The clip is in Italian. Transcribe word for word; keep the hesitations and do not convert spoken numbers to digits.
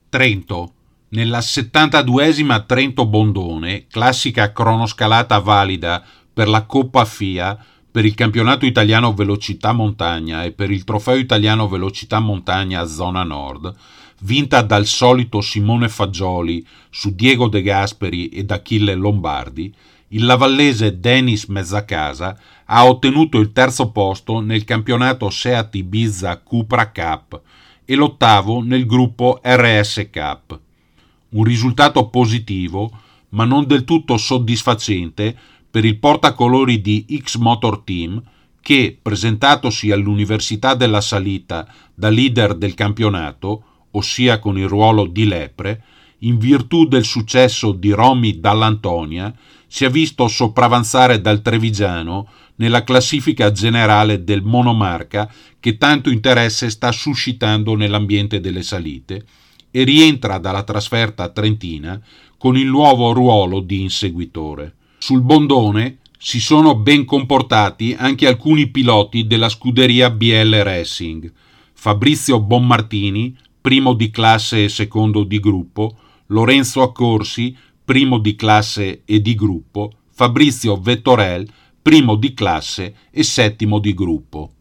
Trento. Nella settantaduesima Trento-Bondone, classica cronoscalata valida per la Coppa F I A, per il campionato italiano velocità montagna e per il trofeo italiano velocità montagna zona nord, vinta dal solito Simone Fagioli su Diego De Gasperi ed Achille Lombardi, il lavallese Denis Mezzacasa ha ottenuto il terzo posto nel campionato Seat Ibiza Cupra Cup e l'ottavo nel gruppo R S Cup. Un risultato positivo, ma non del tutto soddisfacente per il portacolori di X-Motor Team che, presentatosi all'Università della Salita da leader del campionato, ossia con il ruolo di lepre, in virtù del successo di Romy Dall'Antonia, si è visto sopravanzare dal trevigiano nella classifica generale del monomarca che tanto interesse sta suscitando nell'ambiente delle salite e rientra dalla trasferta trentina con il nuovo ruolo di inseguitore. Sul Bondone si sono ben comportati anche alcuni piloti della scuderia B L Racing: Fabrizio Bonmartini, primo di classe e secondo di gruppo, Lorenzo Accorsi, primo di classe e di gruppo, Fabrizio Vettorel, primo di classe e settimo di gruppo.